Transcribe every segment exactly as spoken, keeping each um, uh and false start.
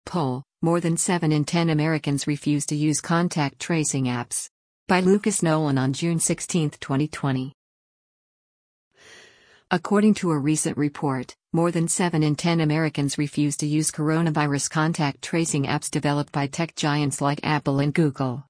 poll, more than seven in ten Americans refuse to use contact tracing apps. By Lucas Nolan on June sixteenth, twenty twenty. According to a recent report, more than seven in ten Americans refuse to use coronavirus contact tracing apps developed by tech giants like Apple and Google.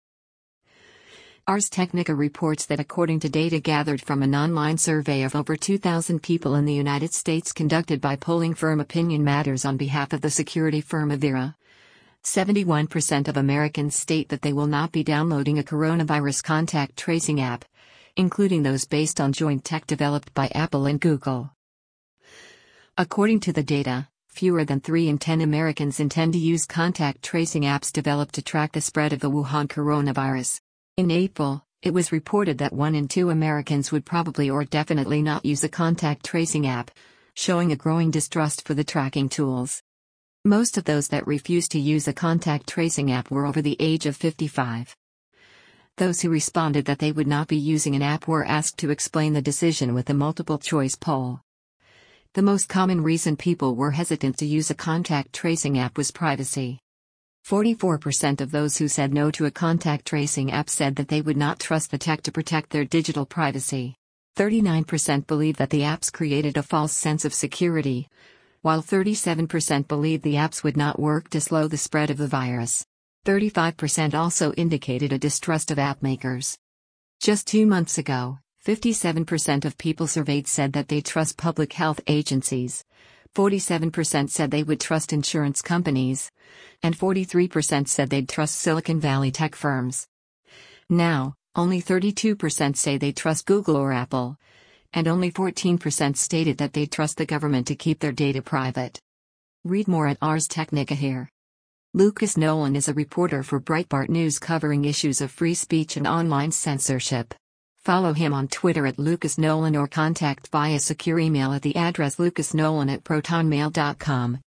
Ars Technica reports that according to data gathered from an online survey of over two thousand people in the United States conducted by polling firm Opinion Matters on behalf of the security firm Avira, seventy-one percent of Americans state that they will not be downloading a coronavirus contact tracing app, including those based on joint tech developed by Apple and Google. According to the data, fewer than three in ten Americans intend to use contact tracing apps developed to track the spread of the Wuhan coronavirus. In April, it was reported that one in two Americans would probably or definitely not use a contact tracing app, showing a growing distrust for the tracking tools. Most of those that refused to use a contact tracing app were over the age of fifty-five. Those who responded that they would not be using an app were asked to explain the decision with a multiple-choice poll. The most common reason people were hesitant to use a contact tracing app was privacy. forty-four percent of those who said no to a contact tracing app said that they would not trust the tech to protect their digital privacy. thirty-nine percent believed that the apps created a false sense of security, while thirty-seven percent believed the apps would not work to slow the spread of the virus. thirty-five percent also indicated a distrust of app makers. Just two months ago, fifty-seven percent of people surveyed said that they trust public health agencies, forty-seven percent said they would trust insurance companies, and forty-three percent said they'd trust Silicon Valley tech firms. Now, only thirty-two percent say they trust Google or Apple, and only fourteen percent stated that they trust the government to keep their data private. Read more at Ars Technica here. Lucas Nolan is a reporter for Breitbart News covering issues of free speech and online censorship. Follow him on Twitter at Lucas Nolan or contact via secure email at the address lucasnolan at protonmail dot com.